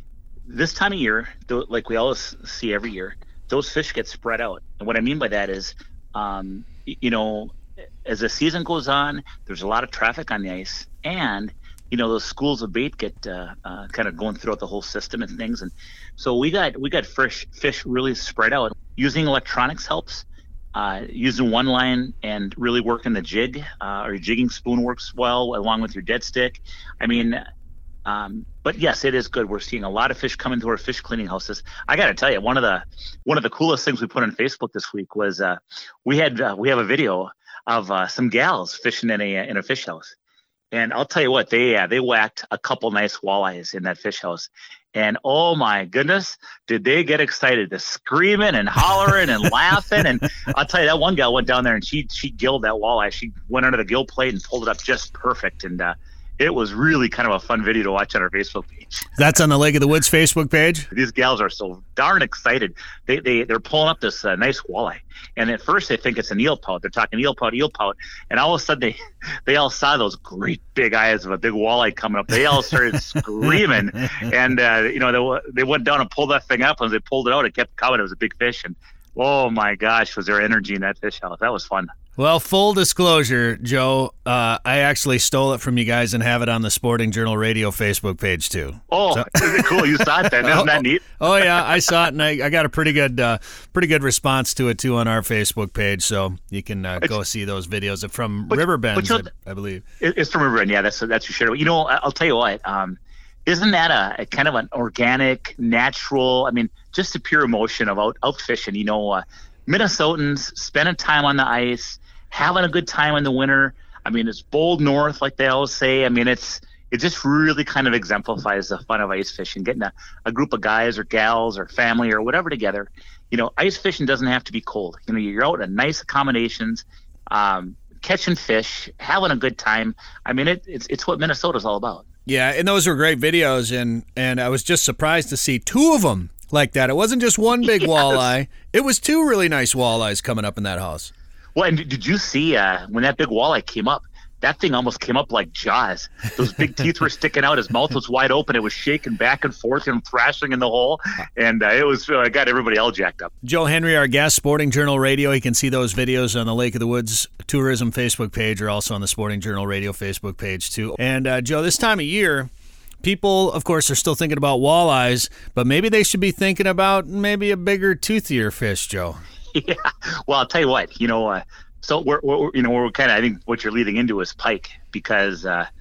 this time of year, th- like we always see every year, those fish get spread out. And what I mean by that is, um, y- you know, as the season goes on, there's a lot of traffic on the ice, and you know, those schools of bait get uh, uh, kind of going throughout the whole system and things. And so we got we got fish fish really spread out. Using electronics helps. Uh, using one line and really working the jig, uh, or your jigging spoon works well along with your dead stick. I mean, um, but yes, it is good. We're seeing a lot of fish come into our fish cleaning houses. I got to tell you, one of the one of the coolest things we put on Facebook this week was uh, we had uh, we have a video of uh, some gals fishing in a in a fish house. And I'll tell you what, they uh, they whacked a couple nice walleyes in that fish house. And oh my goodness, did they get excited, to screaming and hollering and laughing. And I'll tell you, that one gal went down there and she she gilled that walleye. She went under the gill plate and pulled it up just perfect. And uh, it was really kind of a fun video to watch on our Facebook page. That's on the Lake of the Woods Facebook page? These gals are so darn excited. They, they, they're pulling up this uh, nice walleye. And at first they think it's an eel pout. They're talking eel pout, eel pout. And all of a sudden they, they all saw those great big eyes of a big walleye coming up. They all started screaming. And, uh, you know, they, they went down and pulled that thing up. And as they pulled it out, it kept coming. It was a big fish. And, oh, my gosh, was there energy in that fish house. That was fun. Well, full disclosure, Joe, uh, I actually stole it from you guys and have it on the Sporting Journal Radio Facebook page, too. Oh, so- isn't it cool? You saw it then. Isn't that neat? Oh, yeah, I saw it, and I, I got a pretty good uh, pretty good response to it, too, on our Facebook page, so you can uh, go see those videos from but, Riverbend, but I, I believe. It's from Riverbend, yeah, that's that's your share. You know, I'll tell you what, um, isn't that a, a kind of an organic, natural, I mean, just the pure emotion of out, out fishing, you know, uh, Minnesotans spending time on the ice, having a good time in the winter. I mean, it's bold north, like they always say. I mean, it's it just really kind of exemplifies the fun of ice fishing, getting a, a group of guys or gals or family or whatever together. You know, ice fishing doesn't have to be cold. You know, you're out in nice accommodations, um, catching fish, having a good time. I mean, it, it's it's what Minnesota's all about. Yeah, and those were great videos, and, and I was just surprised to see two of them like that. It wasn't just one big yes. walleye. It was two really nice walleyes coming up in that house. Well, and did you see uh, when that big walleye came up? That thing almost came up like Jaws. Those big teeth were sticking out. His mouth was wide open. It was shaking back and forth and thrashing in the hole. And uh, it was uh, got everybody all jacked up. Joe Henry, our guest, Sporting Journal Radio. You can see those videos on the Lake of the Woods Tourism Facebook page, or also on the Sporting Journal Radio Facebook page, too. And, uh, Joe, this time of year, people, of course, are still thinking about walleyes, but maybe they should be thinking about maybe a bigger, toothier fish, Joe. Yeah. Well, I'll tell you what, you know, uh, so we're, we're, you know, we're kind of, I think what you're leading into is pike, because uh,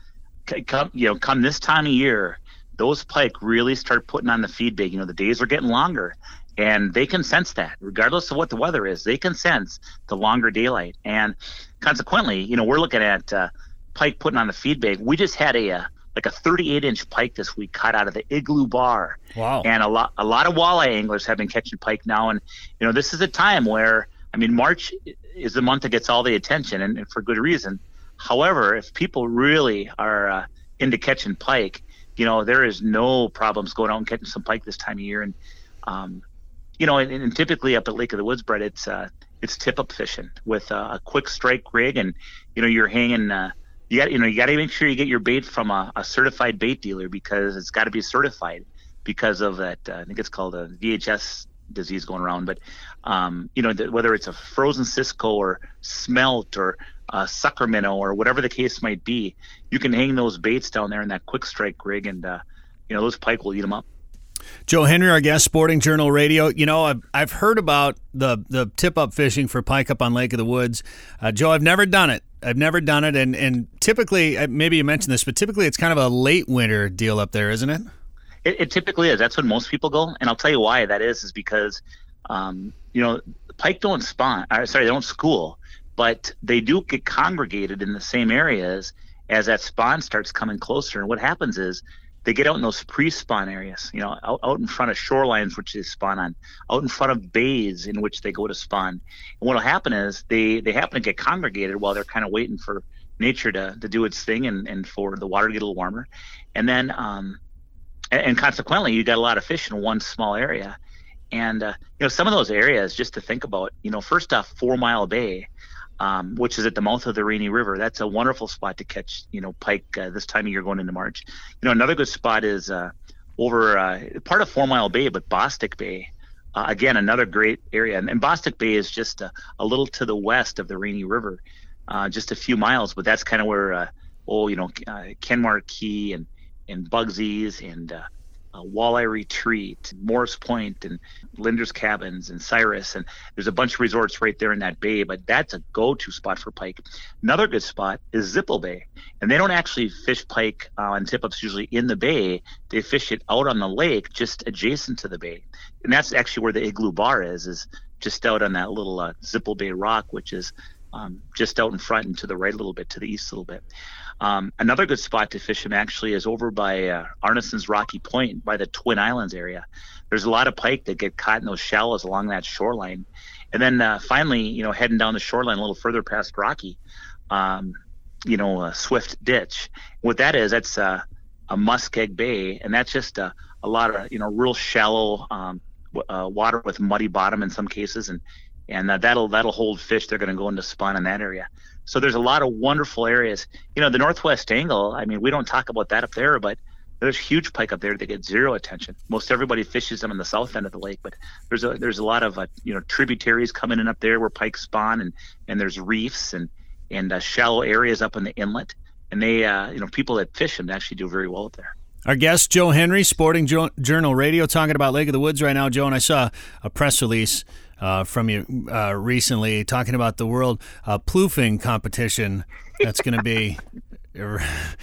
come, you know, come this time of year, those pike really start putting on the feed bait. You know, the days are getting longer, and they can sense that regardless of what the weather is. They can sense the longer daylight, and consequently, you know, we're looking at uh, pike putting on the feed bait. We just had a uh, like a thirty-eight inch pike this week caught out of the Igloo Bar. Wow! And a lot a lot of walleye anglers have been catching pike now, and you know, this is a time where, I mean, March is the month that gets all the attention, and, and for good reason. However, if people really are uh, into catching pike, you know, there is no problems going out and catching some pike this time of year. And, um, you know, and, and typically up at Lake of the Woods, Brett, it's uh, it's tip-up fishing with uh, a quick strike rig, and you know, you're hanging. Uh, you got you know you got to make sure you get your bait from a, a certified bait dealer, because it's got to be certified because of that. Uh, I think it's called a V H S disease going around, but um, you know, the, whether it's a frozen Cisco or smelt or uh, sucker minnow or whatever the case might be, you can hang those baits down there in that quick strike rig, and uh, you know, those pike will eat them up. Joe Henry, our guest, Sporting Journal Radio. You know, I've, I've heard about the the tip-up fishing for pike up on Lake of the Woods. Uh, Joe, I've never done it. I've never done it, and, and typically, maybe you mentioned this, but typically it's kind of a late winter deal up there, isn't it? It, it typically is. That's when most people go, and I'll tell you why that is, is because, um, you know, pike don't spawn, or sorry, they don't school, but they do get congregated in the same areas as that spawn starts coming closer. And what happens is they get out in those pre-spawn areas, you know, out, out in front of shorelines, which they spawn on, out in front of bays in which they go to spawn. And what will happen is they, they happen to get congregated while they're kind of waiting for nature to, to do its thing, and, and for the water to get a little warmer. And then, um, and consequently, you got a lot of fish in one small area. And, uh, you know, some of those areas, just to think about, you know, first off, Four Mile Bay, um, which is at the mouth of the Rainy River. That's a wonderful spot to catch, you know, pike uh, this time of year going into March. You know, another good spot is uh, over uh, part of Four Mile Bay, but Bostic Bay. Uh, again, another great area. And, and Bostic Bay is just a, a little to the west of the Rainy River, uh, just a few miles. But that's kind of where, uh, oh, you know, uh, Kenmar Key and and Bugsy's and uh, uh, Walleye Retreat, Morris Point, and Linder's Cabins, and Cyrus, and there's a bunch of resorts right there in that bay. But that's a go-to spot for pike. Another good spot is Zippel Bay, and they don't actually fish pike uh, on tip-ups usually in the bay. They fish it out on the lake, just adjacent to the bay, and that's actually where the Igloo Bar is, is just out on that little uh, Zippel Bay rock, which is um, just out in front and to the right a little bit, to the east a little bit. Um, another good spot to fish them actually is over by uh, Arneson's Rocky Point, by the Twin Islands area. There's a lot of pike that get caught in those shallows along that shoreline. And then uh, finally, you know, heading down the shoreline a little further past Rocky, um, you know, uh, Swift Ditch. What that is, that's uh, a Muskeg Bay, and that's just a, a lot of, you know, real shallow um, w- uh, water with muddy bottom in some cases, and and uh, that'll that'll hold fish. They're going to go into spawn in that area. So there's a lot of wonderful areas. You know, the Northwest Angle, I mean, we don't talk about that up there, but there's huge pike up there that get zero attention. Most everybody fishes them in the south end of the lake, but there's a there's a lot of uh, you know, tributaries coming in up there where pike spawn, and and there's reefs and and uh, shallow areas up in the inlet, and they uh, you know, people that fish them actually do very well up there. Our guest, Joe Henry, Sporting Journal Radio, talking about Lake of the Woods right now. Joe, and I saw a press release uh, from you uh, recently talking about the World uh, Ploofing Competition that's going to be in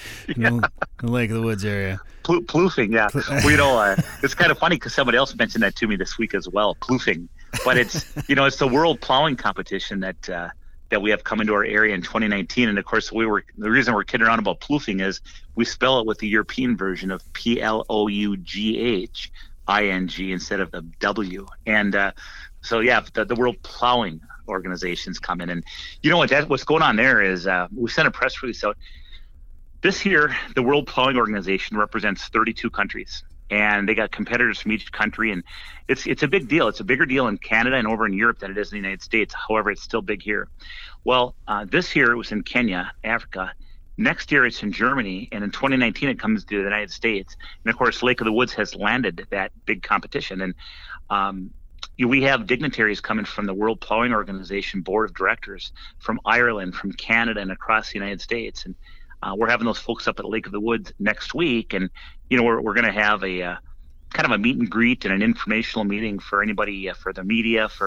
the Lake of the Woods area. Pl- ploofing, yeah. Well, you know, uh, it's kind of funny because somebody else mentioned that to me this week as well, ploofing. But it's, you know, it's the World Plowing Competition that uh, that we have come into our area in twenty nineteen. And of course, we were the reason we're kidding around about ploofing is we spell it with the European version of P L O U G H I N G instead of the W. And uh, so, yeah, the, the World Plowing Organizations come in. And you know what? That, what's going on there is uh, we sent a press release out. This year, the World Plowing Organization represents thirty-two countries, and they got competitors from each country, and it's it's a big deal. It's a bigger deal in Canada and over in Europe than it is in the United States. However, it's still big here. Well, uh, this year it was in Kenya, Africa. Next year it's in Germany, and in twenty nineteen it comes to the United States. And of course, Lake of the Woods has landed that big competition, and um, we have dignitaries coming from the World Plowing Organization Board of Directors from Ireland, from Canada, and across the United States. And Uh, we're having those folks up at Lake of the Woods next week, and you know, we're we're going to have a uh, kind of a meet and greet and an informational meeting for anybody, uh, for the media, for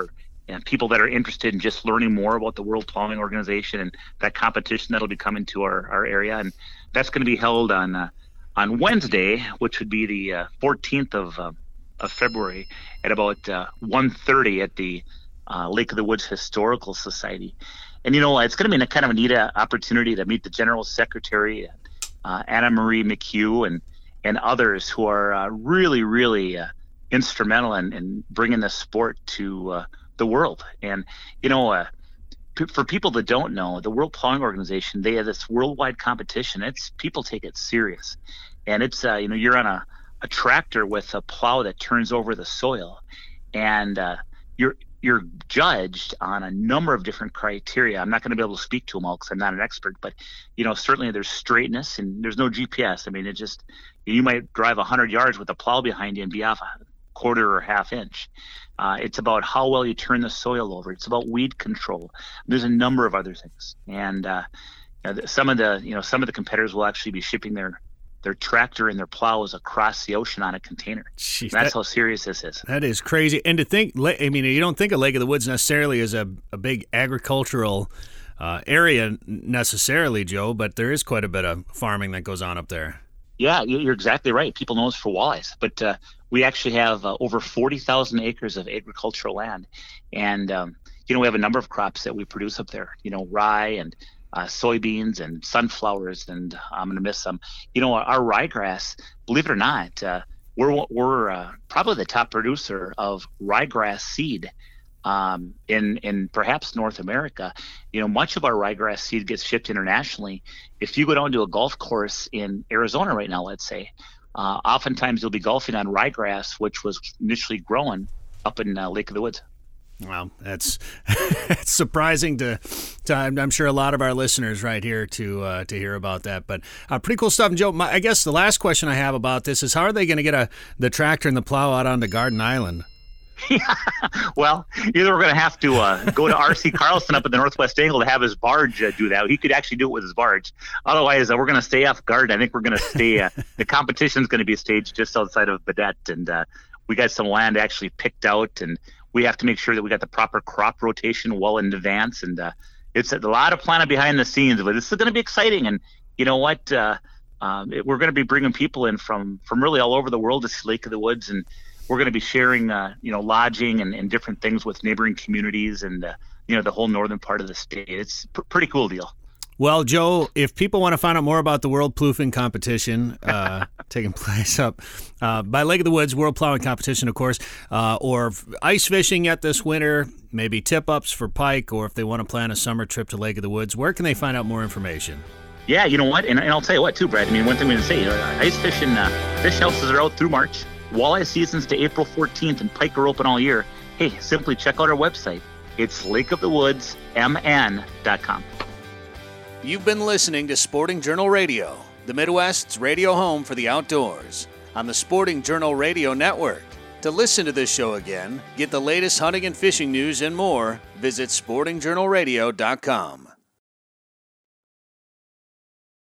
and people that are interested in just learning more about the World Plowing Organization and that competition that'll be coming to our, our area. And that's going to be held on uh, on Wednesday, which would be the uh, fourteenth of uh, of February at about uh, one thirty at the uh, Lake of the Woods Historical Society. And, you know, it's going to be a kind of a neat uh, opportunity to meet the General Secretary, uh, Anna Marie McHugh, and, and others who are uh, really, really uh, instrumental in, in bringing this sport to uh, the world. And, you know, uh, p- for people that don't know, the World Plowing Organization, they have this worldwide competition. It's people take it serious. And it's, uh, you know, you're on a, a tractor with a plow that turns over the soil. And uh, you're you're judged on a number of different criteria. I'm not going to be able to speak to them all because I'm not an expert, but, you know, certainly there's straightness and there's no G P S. I mean, it just, you might drive one hundred yards with a plow behind you and be off a quarter or half inch. Uh, it's about how well you turn the soil over. It's about weed control. There's a number of other things. And uh, you know, some of the, you know, some of the competitors will actually be shipping their their tractor and their plows across the ocean on a container. Jeez, That's that, how serious this is. That is crazy. And to think, I mean, you don't think of Lake of the Woods necessarily as a, a big agricultural uh, area necessarily, Joe, but there is quite a bit of farming that goes on up there. Yeah, you're exactly right. People know us for walleyes, but uh, we actually have uh, over forty thousand acres of agricultural land. And, um, you know, we have a number of crops that we produce up there, you know, rye and Uh, soybeans and sunflowers, and I'm going to miss some. You know, our, our ryegrass, believe it or not, uh, we're we're uh, probably the top producer of ryegrass seed um, in in perhaps North America. You know, much of our ryegrass seed gets shipped internationally. If you go down to a golf course in Arizona right now, let's say, uh, oftentimes you'll be golfing on ryegrass, which was initially grown up in uh, Lake of the Woods. Wow, that's it's surprising to, to. I'm sure a lot of our listeners right here to uh, to hear about that. But uh, pretty cool stuff. And Joe, my, I guess the last question I have about this is, how are they going to get a the tractor and the plow out onto Garden Island? Yeah, well, either we're going to have to uh, go to R C Carlson up at the Northwest Angle to have his barge uh, do that. He could actually do it with his barge. Otherwise, uh, we're going to stay off guard. I think we're going to stay. Uh, the competition's going to be staged just outside of Baudette, and uh, we got some land actually picked out, and we have to make sure that we got the proper crop rotation well in advance. And uh, it's a lot of planning behind the scenes, but this is going to be exciting. And you know what? Uh, um, it, we're going to be bringing people in from, from really all over the world to see Lake of the Woods. And we're going to be sharing, uh, you know, lodging and, and different things with neighboring communities and, uh, you know, the whole northern part of the state. It's a pr- pretty cool deal. Well, Joe, if people want to find out more about the World Ploufing Competition uh, taking place up uh, by Lake of the Woods, World Plowing Competition, of course, uh, or ice fishing yet this winter, maybe tip-ups for pike, or if they want to plan a summer trip to Lake of the Woods, where can they find out more information? Yeah, you know what? And, and I'll tell you what, too, Brad. I mean, one thing I'm going to say, you know, ice fishing, uh, fish houses are out through March. Walleye season's to April fourteenth, and pike are open all year. Hey, simply check out our website. It's lake of the woods m n dot com. You've been listening to Sporting Journal Radio, the Midwest's radio home for the outdoors, on the Sporting Journal Radio Network. To listen to this show again, get the latest hunting and fishing news and more, visit sporting journal radio dot com.